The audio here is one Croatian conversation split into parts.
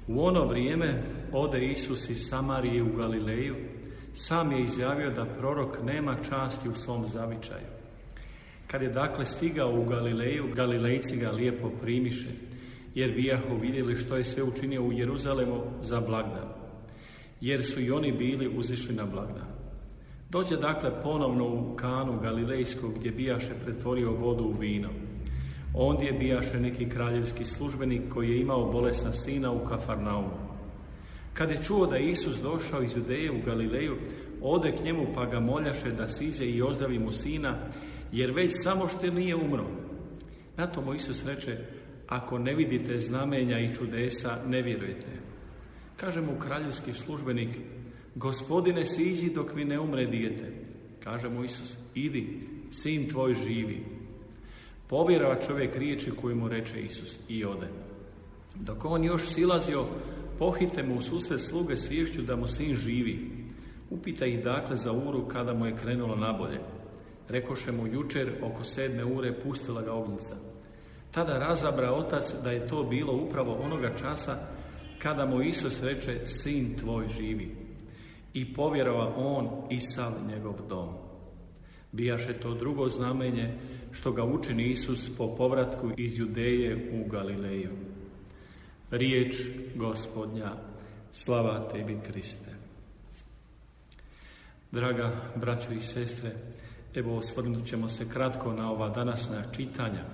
U ono vrijeme ode Isus iz Samarije u Galileju. Sam je izjavio da prorok nema časti u svom zavičaju. Kad je dakle stigao u Galileju, Galilejci ga lijepo primiše, jer bijahu vidjeli što je sve učinio u Jeruzalemu za blagdan, jer su i oni bili uzišli na blagdan. Dođe dakle ponovno u Kanu Galilejsku, gdje bijaše pretvorio vodu u vino. Ondje bijaše neki kraljevski službenik koji je imao bolesna sina u Kafarnaumu. Kad je čuo da je Isus došao iz Judeje u Galileju, ode k njemu pa ga moljaše da siđe i ozdravi mu sina, jer već samo što nije umro. Na to mu Isus reče: ako ne vidite znamenja i čudesa, ne vjerujete. Kaže mu kraljevski službenik: Gospodine, siđi dok mi ne umre dijete. Kaže mu Isus: idi, sin tvoj živi. Povjerova čovjek riječi koju mu reče Isus i ode. Dok on još silazio, pohite mu u susret sluge s viješću da mu sin živi. Upita ih dakle za uru kada mu je krenulo nabolje. Rekoše mu: jučer oko 7 ure pustila ga ognjica. Tada razabra otac da je to bilo upravo onoga časa kada mu Isus reče: sin tvoj živi. I povjerova on i sav njegov dom. Bijaše to drugo znamenje što ga učini Isus po povratku iz Judeje u Galileju. Riječ Gospodnja, slava tebi Kriste. Draga braćo i sestre, evo osvrnut ćemo se kratko na ova današnja čitanja.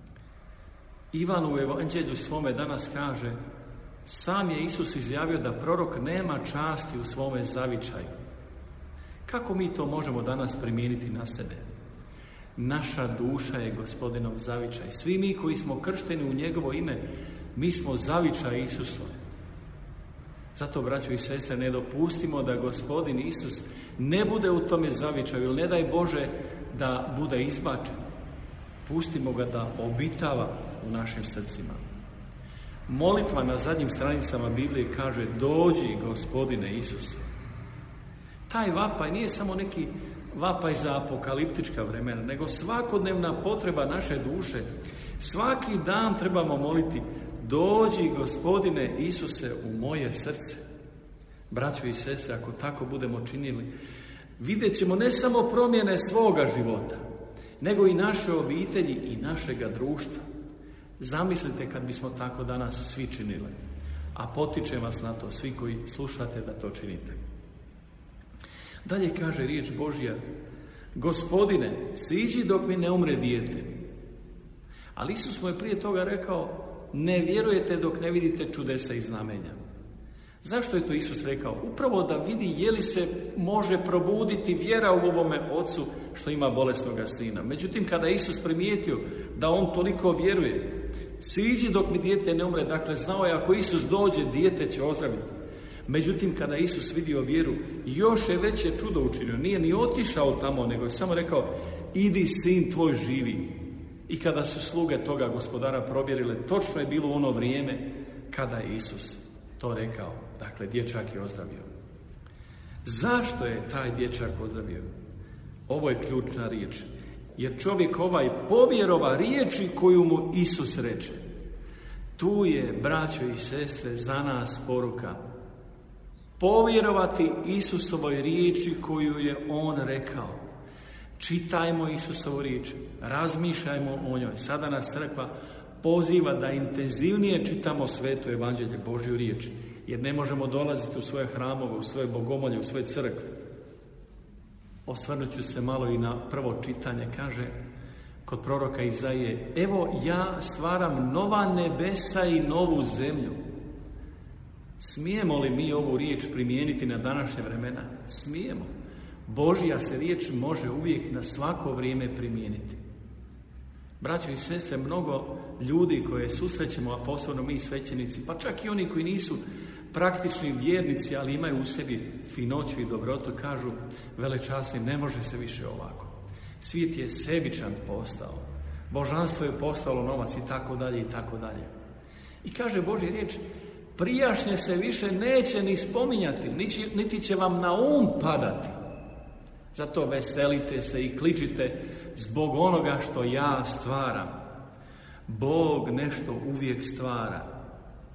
Ivan u evanđelju svome danas kaže: sam je Isus izjavio da prorok nema časti u svome zavičaju. Kako mi to možemo danas primijeniti na sebe? Naša duša je Gospodinov zavičaj. Svi mi koji smo kršteni u njegovo ime, mi smo zavičaj Isusove. Zato, braćo i sestre, ne dopustimo da Gospodin Isus ne bude u tome zavičaju, ili ne daj Bože da bude izbačen. Pustimo ga da obitava u našim srcima. Molitva na zadnjim stranicama Biblije kaže: dođi, Gospodine Isuse. Taj vapaj nije samo neki vapaj za apokaliptička vremena, nego svakodnevna potreba naše duše. Svaki dan trebamo moliti: dođi, Gospodine Isuse, u moje srce. Braćo i sestre, ako tako budemo činili, vidjet ćemo ne samo promjene svoga života, nego i naše obitelji i našega društva. Zamislite kad bismo tako danas svi činili. A potičem vas na to, svi koji slušate, da to činite. Dalje kaže riječ Božja: Gospodine, siđi dok mi ne umre dijete. Ali Isus mu je prije toga rekao: ne vjerujete dok ne vidite čudesa i znamenja. Zašto je to Isus rekao? Upravo da vidi je li se može probuditi vjera u ovome ocu što ima bolesnoga sina. Međutim, kada je Isus primijetio da on toliko vjeruje, siđi dok mi dijete ne umre, dakle znao je ako Isus dođe, dijete će ozdraviti. Međutim, kada je Isus vidio vjeru, još je veće čudo učinio. Nije ni otišao tamo, nego je samo rekao: idi, sin tvoj živi. I kada su sluge toga gospodara provjerile, točno je bilo ono vrijeme kada je Isus to rekao. Dakle, dječak je ozdravio. Zašto je taj dječak ozdravio? Ovo je ključna riječ. Jer čovjek ovaj povjerova riječi koju mu Isus reče. Tu je, braćo i sestre, za nas poruka. Povjerovati Isusovoj riječi koju je on rekao. Čitajmo Isusovu riječ, razmišljajmo o njoj. Sada nas crkva poziva da intenzivnije čitamo sveto evanđelje, Božju riječ, jer ne možemo dolaziti u svoje hramove, u svoje bogomolje, u svoje crkve. Osvrnut ću se malo i na prvo čitanje. Kaže kod proroka Izaije: evo ja stvaram nova nebesa i novu zemlju. Smijemo li mi ovu riječ primijeniti na današnje vremena? Smijemo. Božja se riječ može uvijek na svako vrijeme primijeniti. Braćo i sestre, mnogo ljudi koje susrećemo, a posebno mi svećenici, pa čak i oni koji nisu praktični vjernici, ali imaju u sebi finoću i dobrotu, kažu: velečasni, ne može se više ovako. Svijet je sebičan postao. Božanstvo je postalo novac i tako dalje i tako dalje. I kaže Božja riječ: prijašnje se više neće ni spominjati, niti će vam na um padati. Zato veselite se i kličite zbog onoga što ja stvaram. Bog nešto uvijek stvara.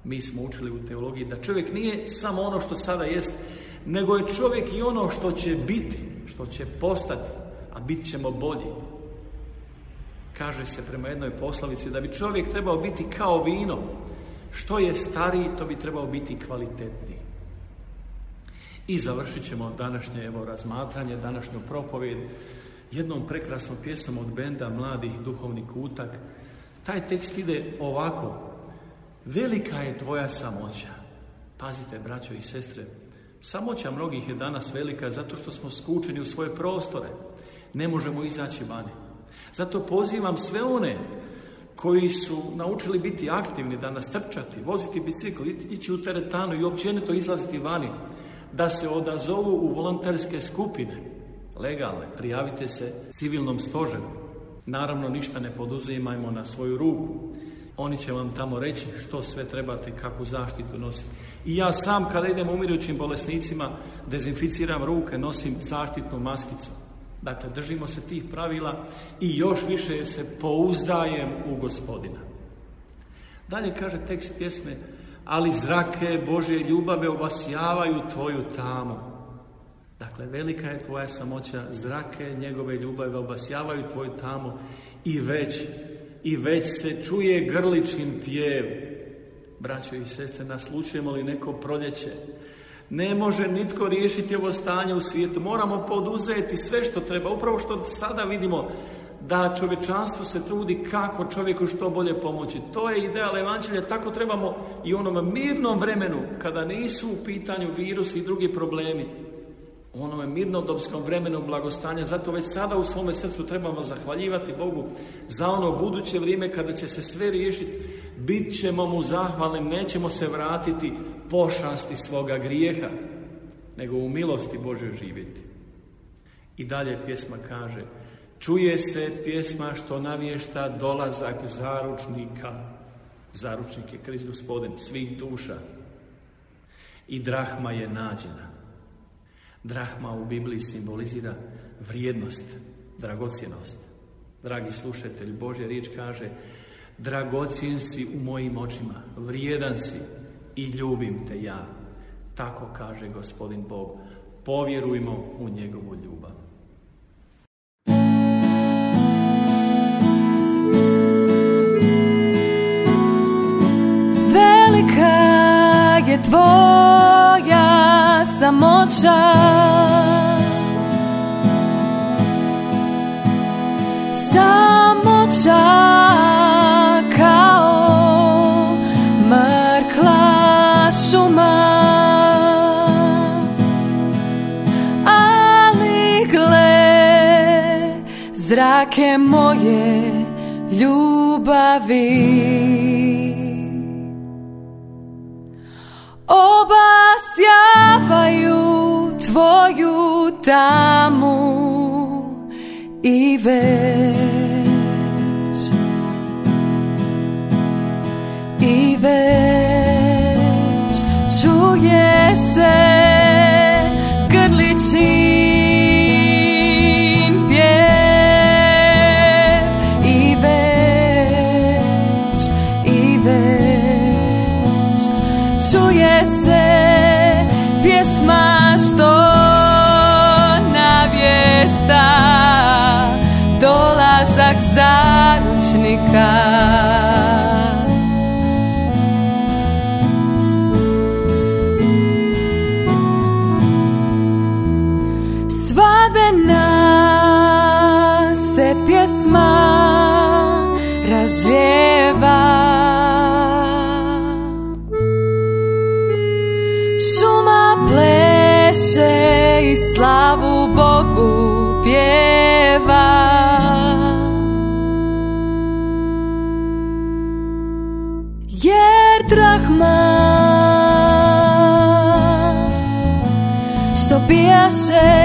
Mi smo učili u teologiji da čovjek nije samo ono što sada jest, nego je čovjek i ono što će biti, što će postati, a bit ćemo bolji. Kaže se prema jednoj poslovici da bi čovjek trebao biti kao vino. Što je stariji, to bi trebao biti kvalitetniji. I završit ćemo današnje razmatranje, današnju propovijed jednom prekrasnom pjesmom od benda Mladih duhovni kutak. Taj tekst ide ovako: velika je tvoja samoća. Pazite, braćo i sestre, samoća mnogih je danas velika zato što smo skučeni u svoje prostore. Ne možemo izaći vani. Zato pozivam sve one koji su naučili biti aktivni, danas trčati, voziti bicikl, ići u teretanu i općenito izlaziti vani, da se odazovu u volonterske skupine, legalne, prijavite se civilnom stožeru. Naravno, ništa ne poduzimajmo na svoju ruku. Oni će vam tamo reći što sve trebate, kakvu zaštitu nositi. I ja sam, kada idem umirujućim bolesnicima, dezinficiram ruke, nosim zaštitnu maskicu. Dakle, držimo se tih pravila i još više se pouzdajem u Gospodina. Dalje kaže tekst pjesme: ali zrake Božje ljubave obasjavaju tvoju tamu. Dakle, velika je tvoja samoća, zrake njegove ljubave obasjavaju tvoju tamu i već se čuje grličin pjev. Braćo i sestre, naslućujemo li neko proljeće? Ne može nitko riješiti ovo stanje u svijetu. Moramo poduzeti sve što treba. Upravo što sada vidimo da čovječanstvo se trudi kako čovjeku što bolje pomoći. To je ideal evanđelja. Tako trebamo i u onom mirnom vremenu, kada nisu u pitanju virusi i drugi problemi. U onome mirnodopskom vremenu blagostanja. Zato već sada u svome srcu trebamo zahvaljivati Bogu za ono buduće vrijeme kada će se sve riješiti. Bit ćemo mu zahvalni, nećemo se vratiti pošasti svoga grijeha, nego u milosti Božoj živjeti. I dalje pjesma kaže: čuje se pjesma što navješta dolazak zaručnika. Zaručnik je Krist Gospodin svih duša. I drahma je nađena. Drahma u Bibliji simbolizira vrijednost, dragocjenost. Dragi slušatelji, Božja riječ kaže: dragocjen si u mojim očima, vrijedan si i ljubim te ja. Tako kaže Gospodin Bog. Povjerujmo u njegovu ljubav. Velika je tvoja samoća, samoća kao mrkla šuma, ali gle, zrake moje ljubavi obasjavaju tvoju tamu i već čuje se grličin pjev i već čuje se pjesma što navješta dolazak zaručnika. Svadbena se pjesma razlijeva, šuma pleše i slavu Bogu pjeva. Jer drahma što bijaše